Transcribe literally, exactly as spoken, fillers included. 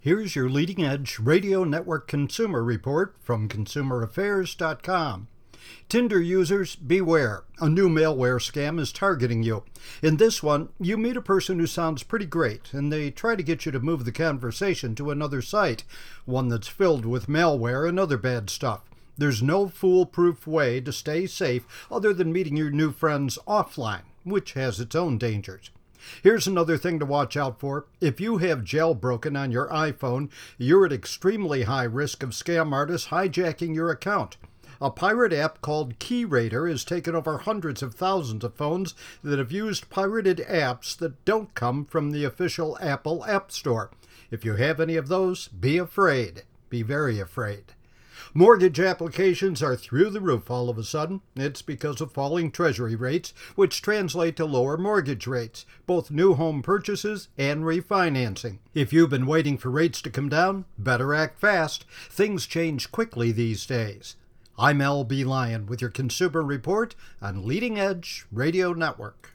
Here's your leading edge radio network consumer report from consumer affairs dot com. Tinder users, beware. A new malware scam is targeting you. In this one, you meet a person who sounds pretty great, and they try to get you to move the conversation to another site, one that's filled with malware and other bad stuff. There's no foolproof way to stay safe other than meeting your new friends offline, which has its own dangers. Here's another thing to watch out for. If you have jailbroken on your iPhone, you're at extremely high risk of scam artists hijacking your account. A pirate app called KeyRater has taken over hundreds of thousands of phones that have used pirated apps that don't come from the official Apple App Store. If you have any of those, be afraid. Be very afraid. Mortgage applications are through the roof all of a sudden. It's because of falling treasury rates, which translate to lower mortgage rates, both new home purchases and refinancing. If you've been waiting for rates to come down, better act fast. Things change quickly these days. I'm L B Lyon with your Consumer Report on Leading Edge Radio Network.